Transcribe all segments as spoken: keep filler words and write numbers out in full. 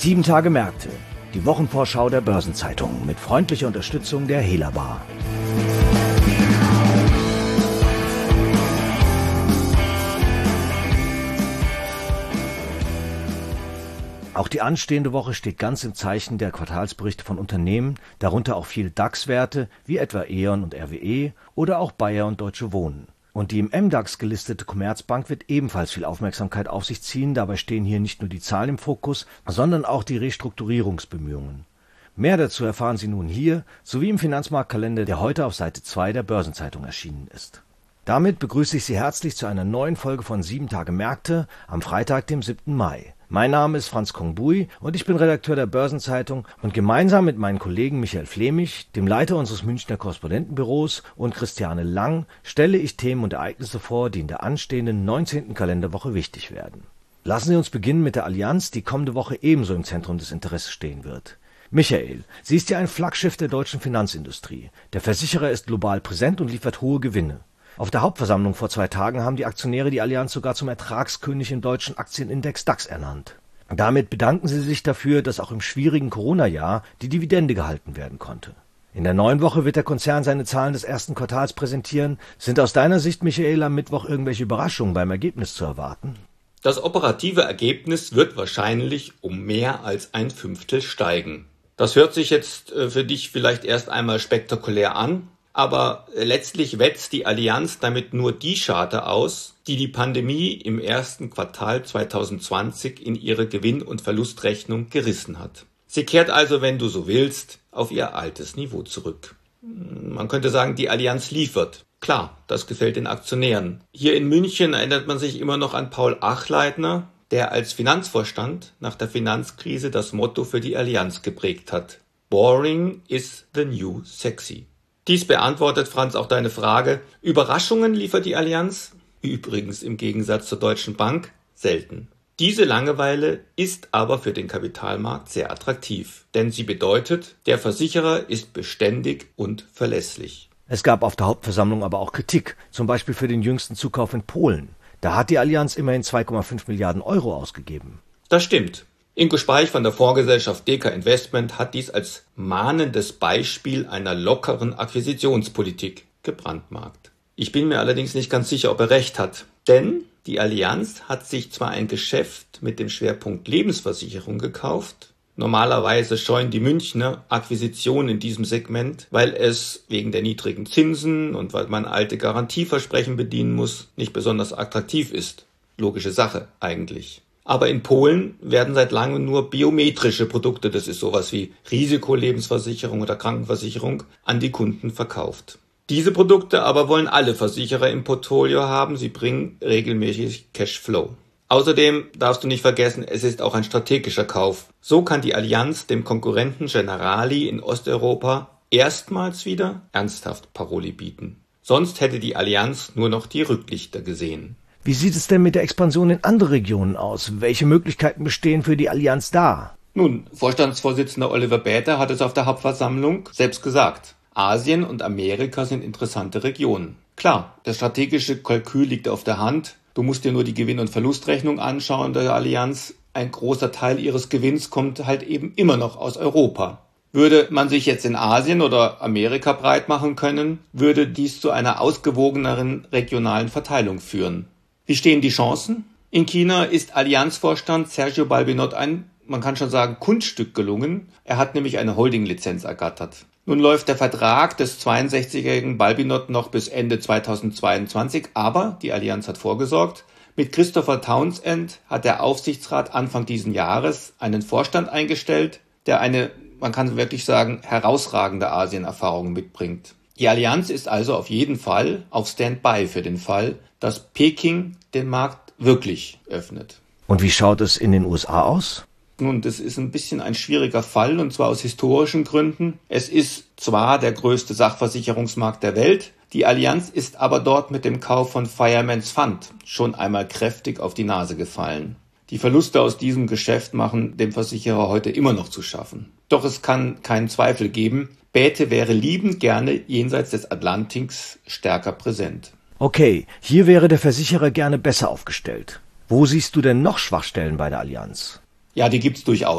Sieben Tage Märkte, die Wochenvorschau der Börsenzeitung mit freundlicher Unterstützung der Helabar. Auch die anstehende Woche steht ganz im Zeichen der Quartalsberichte von Unternehmen, darunter auch viele DAX-Werte wie etwa E.ON und R W E oder auch Bayer und Deutsche Wohnen. Und die im M DAX gelistete Commerzbank wird ebenfalls viel Aufmerksamkeit auf sich ziehen. Dabei stehen hier nicht nur die Zahlen im Fokus, sondern auch die Restrukturierungsbemühungen. Mehr dazu erfahren Sie nun hier, sowie im Finanzmarktkalender, der heute auf Seite zwei der Börsenzeitung erschienen ist. Damit begrüße ich Sie herzlich zu einer neuen Folge von Sieben Tage Märkte am Freitag, dem siebten Mai. Mein Name ist Franz Kongbui und ich bin Redakteur der Börsenzeitung und gemeinsam mit meinen Kollegen Michael Flemich, dem Leiter unseres Münchner Korrespondentenbüros, und Christiane Lang stelle ich Themen und Ereignisse vor, die in der anstehenden neunzehnten Kalenderwoche wichtig werden. Lassen Sie uns beginnen mit der Allianz, die kommende Woche ebenso im Zentrum des Interesses stehen wird. Michael, sie ist ja ein Flaggschiff der deutschen Finanzindustrie. Der Versicherer ist global präsent und liefert hohe Gewinne. Auf der Hauptversammlung vor zwei Tagen haben die Aktionäre die Allianz sogar zum Ertragskönig im deutschen Aktienindex DAX ernannt. Damit bedanken sie sich dafür, dass auch im schwierigen Corona-Jahr die Dividende gehalten werden konnte. In der neuen Woche wird der Konzern seine Zahlen des ersten Quartals präsentieren. Sind aus deiner Sicht, Michael, am Mittwoch irgendwelche Überraschungen beim Ergebnis zu erwarten? Das operative Ergebnis wird wahrscheinlich um mehr als ein Fünftel steigen. Das hört sich jetzt für dich vielleicht erst einmal spektakulär an. Aber letztlich wetzt die Allianz damit nur die Scharte aus, die die Pandemie im ersten Quartal zwanzig zwanzig in ihre Gewinn- und Verlustrechnung gerissen hat. Sie kehrt also, wenn du so willst, auf ihr altes Niveau zurück. Man könnte sagen, die Allianz liefert. Klar, das gefällt den Aktionären. Hier in München erinnert man sich immer noch an Paul Achleitner, der als Finanzvorstand nach der Finanzkrise das Motto für die Allianz geprägt hat: Boring is the new sexy. Dies beantwortet, Franz, auch deine Frage. Überraschungen liefert die Allianz, übrigens im Gegensatz zur Deutschen Bank, selten. Diese Langeweile ist aber für den Kapitalmarkt sehr attraktiv, denn sie bedeutet, der Versicherer ist beständig und verlässlich. Es gab auf der Hauptversammlung aber auch Kritik, zum Beispiel für den jüngsten Zukauf in Polen. Da hat die Allianz immerhin zwei Komma fünf Milliarden Euro ausgegeben. Das stimmt. Ingo Speich von der Fondsgesellschaft Deka Investment hat dies als mahnendes Beispiel einer lockeren Akquisitionspolitik gebrandmarkt. Ich bin mir allerdings nicht ganz sicher, ob er recht hat. Denn die Allianz hat sich zwar ein Geschäft mit dem Schwerpunkt Lebensversicherung gekauft. Normalerweise scheuen die Münchner Akquisitionen in diesem Segment, weil es wegen der niedrigen Zinsen und weil man alte Garantieversprechen bedienen muss, nicht besonders attraktiv ist. Logische Sache eigentlich. Aber in Polen werden seit langem nur biometrische Produkte, das ist sowas wie Risikolebensversicherung oder Krankenversicherung, an die Kunden verkauft. Diese Produkte aber wollen alle Versicherer im Portfolio haben, sie bringen regelmäßig Cashflow. Außerdem darfst du nicht vergessen, es ist auch ein strategischer Kauf. So kann die Allianz dem Konkurrenten Generali in Osteuropa erstmals wieder ernsthaft Paroli bieten. Sonst hätte die Allianz nur noch die Rücklichter gesehen. Wie sieht es denn mit der Expansion in andere Regionen aus? Welche Möglichkeiten bestehen für die Allianz da? Nun, Vorstandsvorsitzender Oliver Bäte hat es auf der Hauptversammlung selbst gesagt. Asien und Amerika sind interessante Regionen. Klar, das strategische Kalkül liegt auf der Hand. Du musst dir nur die Gewinn- und Verlustrechnung anschauen der Allianz. Ein großer Teil ihres Gewinns kommt halt eben immer noch aus Europa. Würde man sich jetzt in Asien oder Amerika breit machen können, würde dies zu einer ausgewogeneren regionalen Verteilung führen. Wie stehen die Chancen? In China ist Allianz-Vorstand Sergio Balbinot ein, man kann schon sagen, Kunststück gelungen. Er hat nämlich eine Holding-Lizenz ergattert. Nun läuft der Vertrag des zweiundsechzigjährigen Balbinot noch bis Ende zweitausendzweiundzwanzig, aber die Allianz hat vorgesorgt. Mit Christopher Townsend hat der Aufsichtsrat Anfang diesen Jahres einen Vorstand eingestellt, der eine, man kann wirklich sagen, herausragende Asien-Erfahrung mitbringt. Die Allianz ist also auf jeden Fall auf Standby für den Fall, dass Peking den Markt wirklich öffnet. Und wie schaut es in den U S A aus? Nun, das ist ein bisschen ein schwieriger Fall, und zwar aus historischen Gründen. Es ist zwar der größte Sachversicherungsmarkt der Welt, die Allianz ist aber dort mit dem Kauf von Fireman's Fund schon einmal kräftig auf die Nase gefallen. Die Verluste aus diesem Geschäft machen dem Versicherer heute immer noch zu schaffen. Doch es kann keinen Zweifel geben, Bäte wäre liebend gerne jenseits des Atlantiks stärker präsent. Okay, hier wäre der Versicherer gerne besser aufgestellt. Wo siehst du denn noch Schwachstellen bei der Allianz? Ja, die gibt's durchaus.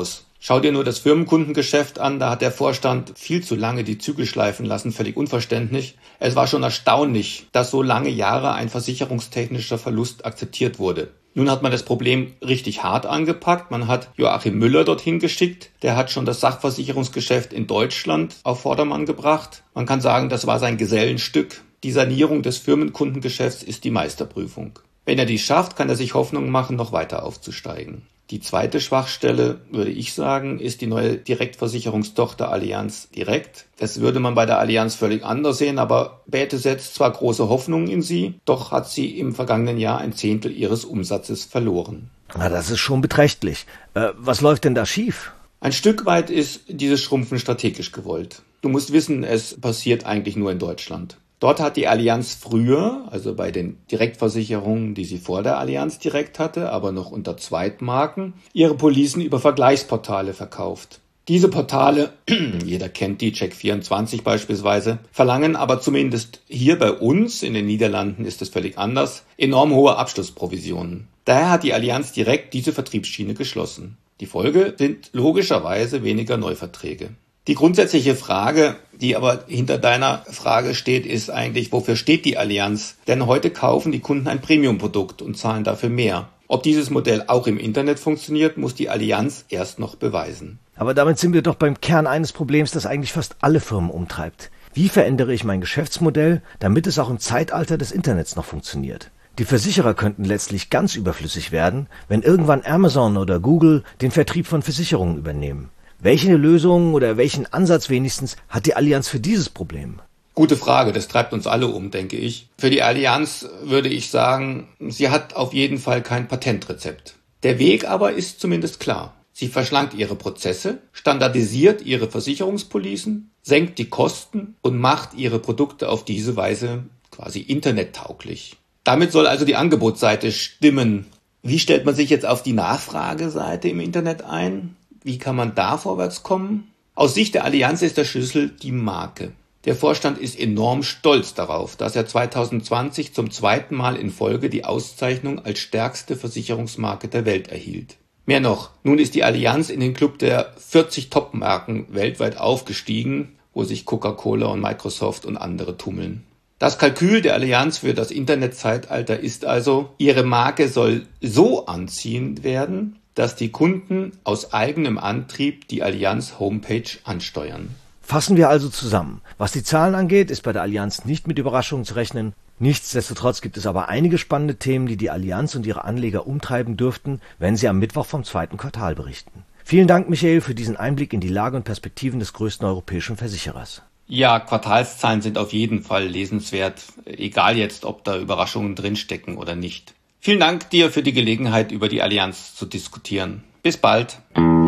Schau dir nur das Firmenkundengeschäft an, da hat der Vorstand viel zu lange die Zügel schleifen lassen, völlig unverständlich. Es war schon erstaunlich, dass so lange Jahre ein versicherungstechnischer Verlust akzeptiert wurde. Nun hat man das Problem richtig hart angepackt. Man hat Joachim Müller dorthin geschickt. Der hat schon das Sachversicherungsgeschäft in Deutschland auf Vordermann gebracht. Man kann sagen, das war sein Gesellenstück. Die Sanierung des Firmenkundengeschäfts ist die Meisterprüfung. Wenn er dies schafft, kann er sich Hoffnung machen, noch weiter aufzusteigen. Die zweite Schwachstelle, würde ich sagen, ist die neue Direktversicherungstochter Allianz Direkt. Das würde man bei der Allianz völlig anders sehen, aber Bäte setzt zwar große Hoffnungen in sie, doch hat sie im vergangenen Jahr ein Zehntel ihres Umsatzes verloren. Na, das ist schon beträchtlich. Äh, was läuft denn da schief? Ein Stück weit ist dieses Schrumpfen strategisch gewollt. Du musst wissen, es passiert eigentlich nur in Deutschland. Dort hat die Allianz früher, also bei den Direktversicherungen, die sie vor der Allianz direkt hatte, aber noch unter Zweitmarken, ihre Policen über Vergleichsportale verkauft. Diese Portale, jeder kennt die, Check vierundzwanzig beispielsweise, verlangen aber zumindest hier bei uns, in den Niederlanden ist es völlig anders, enorm hohe Abschlussprovisionen. Daher hat die Allianz direkt diese Vertriebsschiene geschlossen. Die Folge sind logischerweise weniger Neuverträge. Die grundsätzliche Frage, die aber hinter deiner Frage steht, ist eigentlich, wofür steht die Allianz? Denn heute kaufen die Kunden ein Premium-Produkt und zahlen dafür mehr. Ob dieses Modell auch im Internet funktioniert, muss die Allianz erst noch beweisen. Aber damit sind wir doch beim Kern eines Problems, das eigentlich fast alle Firmen umtreibt. Wie verändere ich mein Geschäftsmodell, damit es auch im Zeitalter des Internets noch funktioniert? Die Versicherer könnten letztlich ganz überflüssig werden, wenn irgendwann Amazon oder Google den Vertrieb von Versicherungen übernehmen. Welche Lösung oder welchen Ansatz wenigstens hat die Allianz für dieses Problem? Gute Frage, das treibt uns alle um, denke ich. Für die Allianz würde ich sagen, sie hat auf jeden Fall kein Patentrezept. Der Weg aber ist zumindest klar. Sie verschlankt ihre Prozesse, standardisiert ihre Versicherungspolicen, senkt die Kosten und macht ihre Produkte auf diese Weise quasi internettauglich. Damit soll also die Angebotsseite stimmen. Wie stellt man sich jetzt auf die Nachfrageseite im Internet ein? Wie kann man da vorwärts kommen? Aus Sicht der Allianz ist der Schlüssel die Marke. Der Vorstand ist enorm stolz darauf, dass er zwanzig zwanzig zum zweiten Mal in Folge die Auszeichnung als stärkste Versicherungsmarke der Welt erhielt. Mehr noch, nun ist die Allianz in den Club der vierzig Top-Marken weltweit aufgestiegen, wo sich Coca-Cola und Microsoft und andere tummeln. Das Kalkül der Allianz für das Internetzeitalter ist also, ihre Marke soll so anziehend werden, dass die Kunden aus eigenem Antrieb die Allianz-Homepage ansteuern. Fassen wir also zusammen. Was die Zahlen angeht, ist bei der Allianz nicht mit Überraschungen zu rechnen. Nichtsdestotrotz gibt es aber einige spannende Themen, die die Allianz und ihre Anleger umtreiben dürften, wenn sie am Mittwoch vom zweiten Quartal berichten. Vielen Dank, Michael, für diesen Einblick in die Lage und Perspektiven des größten europäischen Versicherers. Ja, Quartalszahlen sind auf jeden Fall lesenswert, egal jetzt, ob da Überraschungen drinstecken oder nicht. Vielen Dank dir für die Gelegenheit, über die Allianz zu diskutieren. Bis bald.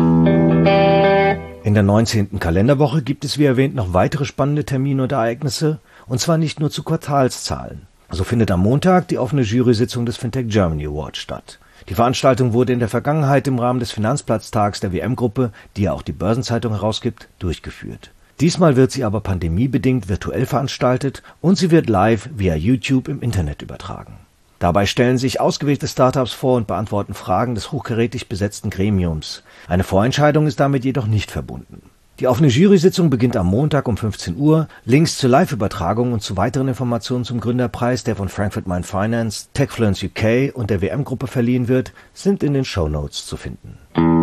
In der neunzehnten Kalenderwoche gibt es wie erwähnt noch weitere spannende Termine und Ereignisse, und zwar nicht nur zu Quartalszahlen. So findet am Montag die offene Jury-Sitzung des Fintech Germany Awards statt. Die Veranstaltung wurde in der Vergangenheit im Rahmen des Finanzplatztags der W M-Gruppe, die ja auch die Börsenzeitung herausgibt, durchgeführt. Diesmal wird sie aber pandemiebedingt virtuell veranstaltet und sie wird live via YouTube im Internet übertragen. Dabei stellen sich ausgewählte Startups vor und beantworten Fragen des hochkarätig besetzten Gremiums. Eine Vorentscheidung ist damit jedoch nicht verbunden. Die offene Jury-Sitzung beginnt am Montag um fünfzehn Uhr. Links zur Live-Übertragung und zu weiteren Informationen zum Gründerpreis, der von Frankfurt Main Finance, Techfluence U K und der W M-Gruppe verliehen wird, sind in den Shownotes zu finden.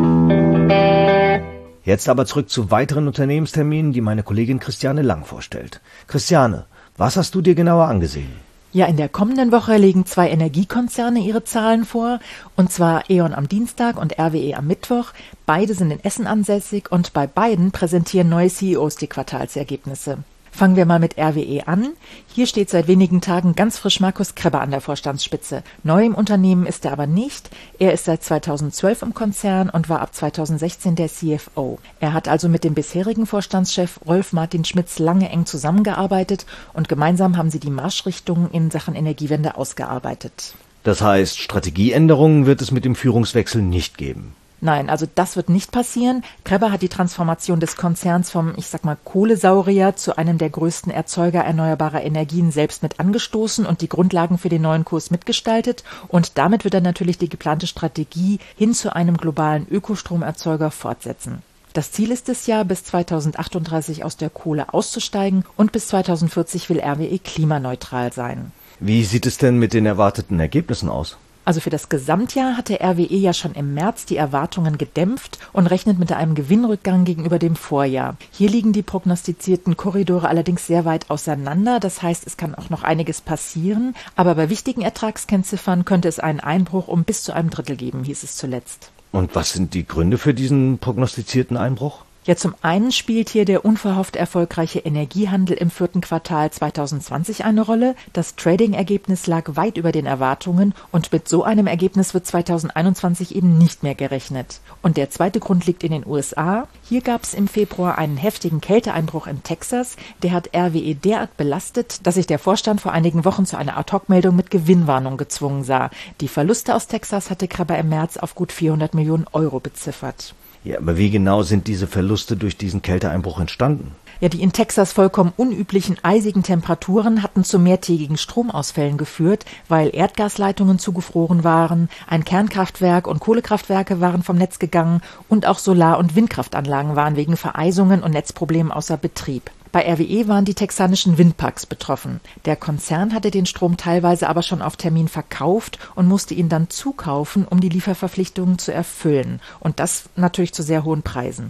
Jetzt aber zurück zu weiteren Unternehmensterminen, die meine Kollegin Christiane Lang vorstellt. Christiane, was hast du dir genauer angesehen? Ja, in der kommenden Woche legen zwei Energiekonzerne ihre Zahlen vor, und zwar E.ON am Dienstag und R W E am Mittwoch. Beide sind in Essen ansässig und bei beiden präsentieren neue C E Os die Quartalsergebnisse. Fangen wir mal mit R W E an. Hier steht seit wenigen Tagen ganz frisch Markus Krebber an der Vorstandsspitze. Neu im Unternehmen ist er aber nicht. Er ist seit zweitausendzwölf im Konzern und war ab zweitausendsechzehn der C F O. Er hat also mit dem bisherigen Vorstandschef Rolf Martin Schmitz lange eng zusammengearbeitet und gemeinsam haben sie die Marschrichtungen in Sachen Energiewende ausgearbeitet. Das heißt, Strategieänderungen wird es mit dem Führungswechsel nicht geben. Nein, also das wird nicht passieren. Kreber hat die Transformation des Konzerns vom, ich sag mal, Kohlesaurier zu einem der größten Erzeuger erneuerbarer Energien selbst mit angestoßen und die Grundlagen für den neuen Kurs mitgestaltet. Und damit wird er natürlich die geplante Strategie hin zu einem globalen Ökostromerzeuger fortsetzen. Das Ziel ist es ja, bis zweitausendachtunddreißig aus der Kohle auszusteigen und bis zweitausendvierzig will R W E klimaneutral sein. Wie sieht es denn mit den erwarteten Ergebnissen aus? Also für das Gesamtjahr hatte R W E ja schon im März die Erwartungen gedämpft und rechnet mit einem Gewinnrückgang gegenüber dem Vorjahr. Hier liegen die prognostizierten Korridore allerdings sehr weit auseinander. Das heißt, es kann auch noch einiges passieren. Aber bei wichtigen Ertragskennziffern könnte es einen Einbruch um bis zu einem Drittel geben, hieß es zuletzt. Und was sind die Gründe für diesen prognostizierten Einbruch? Ja, zum einen spielt hier der unverhofft erfolgreiche Energiehandel im vierten Quartal zweitausendzwanzig eine Rolle. Das Trading-Ergebnis lag weit über den Erwartungen und mit so einem Ergebnis wird zweitausendeinundzwanzig eben nicht mehr gerechnet. Und der zweite Grund liegt in den U S A. Hier gab es im Februar einen heftigen Kälteeinbruch in Texas. Der hat R W E derart belastet, dass sich der Vorstand vor einigen Wochen zu einer Ad-Hoc-Meldung mit Gewinnwarnung gezwungen sah. Die Verluste aus Texas hatte Kreber im März auf gut vierhundert Millionen Euro beziffert. Ja, aber wie genau sind diese Verluste durch diesen Kälteeinbruch entstanden? Ja, die in Texas vollkommen unüblichen eisigen Temperaturen hatten zu mehrtägigen Stromausfällen geführt, weil Erdgasleitungen zugefroren waren, ein Kernkraftwerk und Kohlekraftwerke waren vom Netz gegangen und auch Solar- und Windkraftanlagen waren wegen Vereisungen und Netzproblemen außer Betrieb. Bei R W E waren die texanischen Windparks betroffen. Der Konzern hatte den Strom teilweise aber schon auf Termin verkauft und musste ihn dann zukaufen, um die Lieferverpflichtungen zu erfüllen. Und das natürlich zu sehr hohen Preisen.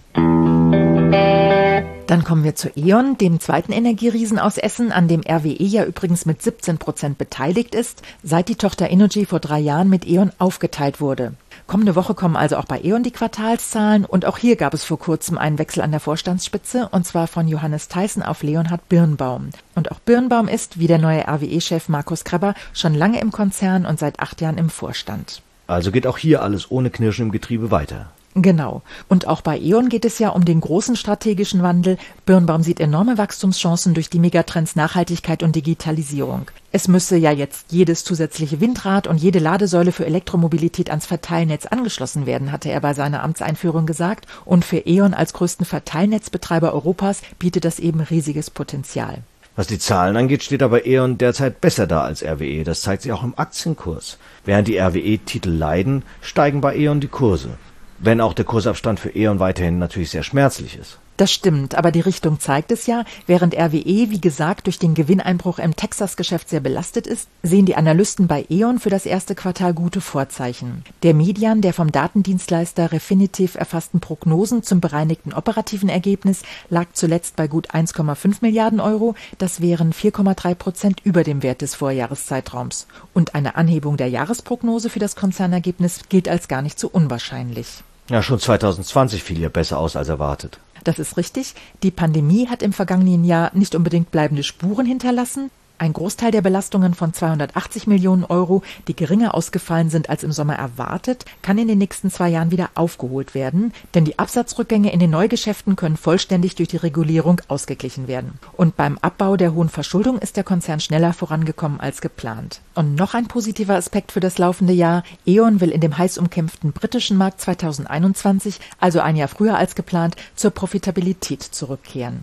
Dann kommen wir zu E.ON, dem zweiten Energieriesen aus Essen, an dem R W E ja übrigens mit siebzehn Prozent beteiligt ist, seit die Tochter Innogy vor drei Jahren mit E.ON aufgeteilt wurde. Kommende Woche kommen also auch bei E.ON die Quartalszahlen und auch hier gab es vor kurzem einen Wechsel an der Vorstandsspitze und zwar von Johannes Theissen auf Leonhard Birnbaum. Und auch Birnbaum ist, wie der neue R W E-Chef Markus Kreber, schon lange im Konzern und seit acht Jahren im Vorstand. Also geht auch hier alles ohne Knirschen im Getriebe weiter. Genau. Und auch bei E.ON geht es ja um den großen strategischen Wandel. Birnbaum sieht enorme Wachstumschancen durch die Megatrends Nachhaltigkeit und Digitalisierung. Es müsse ja jetzt jedes zusätzliche Windrad und jede Ladesäule für Elektromobilität ans Verteilnetz angeschlossen werden, hatte er bei seiner Amtseinführung gesagt. Und für E.ON als größten Verteilnetzbetreiber Europas bietet das eben riesiges Potenzial. Was die Zahlen angeht, steht aber E.ON derzeit besser da als R W E. Das zeigt sich auch im Aktienkurs. Während die R W E-Titel leiden, steigen bei E.ON die Kurse. Wenn auch der Kursabstand für E.ON weiterhin natürlich sehr schmerzlich ist. Das stimmt, aber die Richtung zeigt es ja. Während R W E, wie gesagt, durch den Gewinneinbruch im Texas-Geschäft sehr belastet ist, sehen die Analysten bei E.ON für das erste Quartal gute Vorzeichen. Der Median der vom Datendienstleister Refinitiv erfassten Prognosen zum bereinigten operativen Ergebnis lag zuletzt bei gut eins Komma fünf Milliarden Euro. Das wären vier Komma drei Prozent über dem Wert des Vorjahreszeitraums. Und eine Anhebung der Jahresprognose für das Konzernergebnis gilt als gar nicht so unwahrscheinlich. Ja, schon zweitausendzwanzig fiel ja besser aus als erwartet. Das ist richtig. Die Pandemie hat im vergangenen Jahr nicht unbedingt bleibende Spuren hinterlassen. Ein Großteil der Belastungen von zweihundertachtzig Millionen Euro, die geringer ausgefallen sind als im Sommer erwartet, kann in den nächsten zwei Jahren wieder aufgeholt werden, denn die Absatzrückgänge in den Neugeschäften können vollständig durch die Regulierung ausgeglichen werden. Und beim Abbau der hohen Verschuldung ist der Konzern schneller vorangekommen als geplant. Und noch ein positiver Aspekt für das laufende Jahr: E.ON will in dem heiß umkämpften britischen Markt zweitausendeinundzwanzig, also ein Jahr früher als geplant, zur Profitabilität zurückkehren.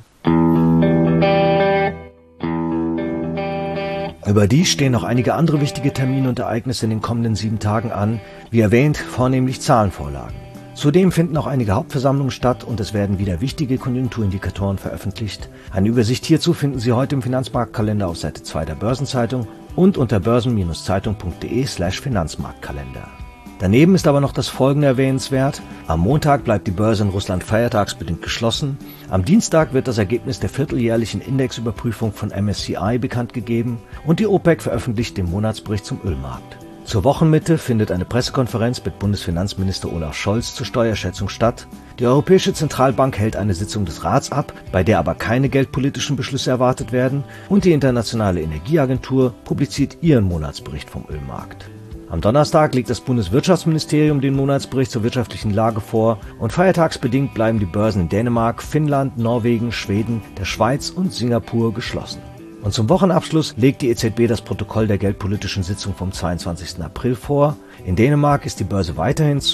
Überdies stehen noch einige andere wichtige Termine und Ereignisse in den kommenden sieben Tagen an, wie erwähnt, vornehmlich Zahlenvorlagen. Zudem finden auch einige Hauptversammlungen statt und es werden wieder wichtige Konjunkturindikatoren veröffentlicht. Eine Übersicht hierzu finden Sie heute im Finanzmarktkalender auf Seite zwei der Börsenzeitung und unter börsen-zeitung.de slash Finanzmarktkalender. Daneben ist aber noch das Folgende erwähnenswert. Am Montag bleibt die Börse in Russland feiertagsbedingt geschlossen. Am Dienstag wird das Ergebnis der vierteljährlichen Indexüberprüfung von M S C I bekannt gegeben und die OPEC veröffentlicht den Monatsbericht zum Ölmarkt. Zur Wochenmitte findet eine Pressekonferenz mit Bundesfinanzminister Olaf Scholz zur Steuerschätzung statt. Die Europäische Zentralbank hält eine Sitzung des Rats ab, bei der aber keine geldpolitischen Beschlüsse erwartet werden, und die Internationale Energieagentur publiziert ihren Monatsbericht vom Ölmarkt. Am Donnerstag legt das Bundeswirtschaftsministerium den Monatsbericht zur wirtschaftlichen Lage vor und feiertagsbedingt bleiben die Börsen in Dänemark, Finnland, Norwegen, Schweden, der Schweiz und Singapur geschlossen. Und zum Wochenabschluss legt die E Z B das Protokoll der geldpolitischen Sitzung vom zweiundzwanzigsten April vor. In Dänemark ist die Börse weiterhin zu,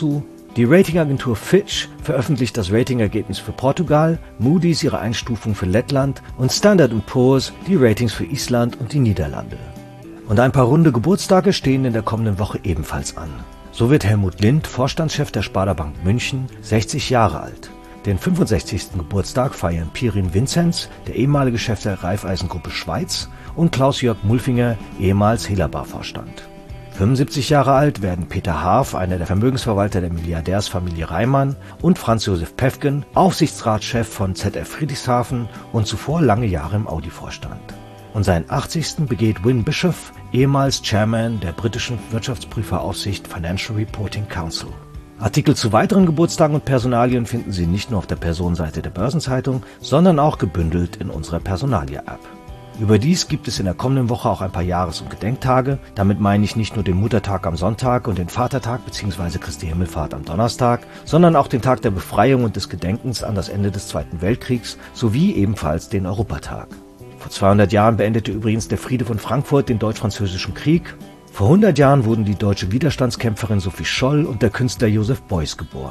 Die Ratingagentur Fitch veröffentlicht das Ratingergebnis für Portugal, Moody's ihre Einstufung für Lettland und Standard and Poor's die Ratings für Island und die Niederlande. Und ein paar runde Geburtstage stehen in der kommenden Woche ebenfalls an. So wird Helmut Lind, Vorstandschef der Sparda Bank München, sechzig Jahre alt. Den fünfundsechzigsten Geburtstag feiern Pirin Vinzenz, der ehemalige Chef der Raiffeisengruppe Schweiz, und Klaus-Jörg Mulfinger, ehemals Hellerbar-Vorstand. fünfundsiebzig Jahre alt werden Peter Haaf, einer der Vermögensverwalter der Milliardärsfamilie Reimann, und Franz Josef Päffgen, Aufsichtsratschef von Z F Friedrichshafen und zuvor lange Jahre im Audi-Vorstand. Und seinen achtzigsten begeht Win Bischoff, ehemals Chairman der britischen Wirtschaftsprüferaufsicht Financial Reporting Council. Artikel zu weiteren Geburtstagen und Personalien finden Sie nicht nur auf der Personenseite der Börsenzeitung, sondern auch gebündelt in unserer Personalia-App. Überdies gibt es in der kommenden Woche auch ein paar Jahres- und Gedenktage. Damit meine ich nicht nur den Muttertag am Sonntag und den Vatertag bzw. Christi Himmelfahrt am Donnerstag, sondern auch den Tag der Befreiung und des Gedenkens an das Ende des Zweiten Weltkriegs sowie ebenfalls den Europatag. Vor zweihundert Jahren beendete übrigens der Friede von Frankfurt den Deutsch-Französischen Krieg. Vor hundert Jahren wurden die deutsche Widerstandskämpferin Sophie Scholl und der Künstler Joseph Beuys geboren.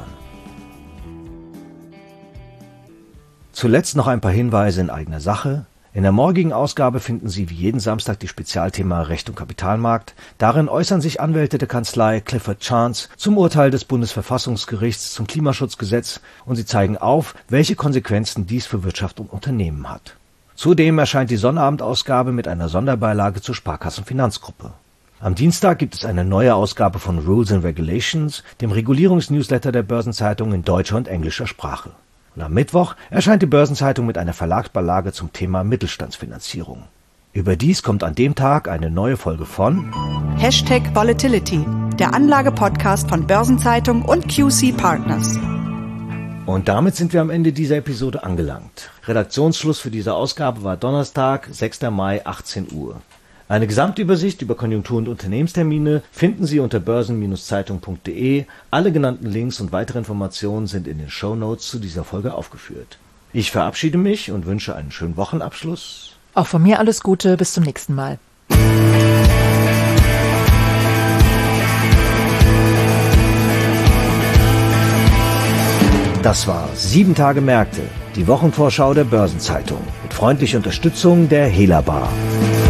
Zuletzt noch ein paar Hinweise in eigener Sache. In der morgigen Ausgabe finden Sie wie jeden Samstag die Spezialthema Recht und Kapitalmarkt. Darin äußern sich Anwälte der Kanzlei Clifford Chance zum Urteil des Bundesverfassungsgerichts zum Klimaschutzgesetz und sie zeigen auf, welche Konsequenzen dies für Wirtschaft und Unternehmen hat. Zudem erscheint die Sonnabendausgabe mit einer Sonderbeilage zur Sparkassenfinanzgruppe. Am Dienstag gibt es eine neue Ausgabe von Rules and Regulations, dem Regulierungsnewsletter der Börsenzeitung in deutscher und englischer Sprache. Und am Mittwoch erscheint die Börsenzeitung mit einer Verlagsbeilage zum Thema Mittelstandsfinanzierung. Überdies kommt an dem Tag eine neue Folge von Hashtag Volatility, der Anlage-Podcast von Börsenzeitung und Q C Partners. Und damit sind wir am Ende dieser Episode angelangt. Redaktionsschluss für diese Ausgabe war Donnerstag, sechster Mai, achtzehn Uhr. Eine Gesamtübersicht über Konjunktur- und Unternehmenstermine finden Sie unter börsen Bindestrich zeitung punkt de. Alle genannten Links und weitere Informationen sind in den Shownotes zu dieser Folge aufgeführt. Ich verabschiede mich und wünsche einen schönen Wochenabschluss. Auch von mir alles Gute, bis zum nächsten Mal. Das war sieben Tage Märkte, die Wochenvorschau der Börsenzeitung mit freundlicher Unterstützung der Hellerbar.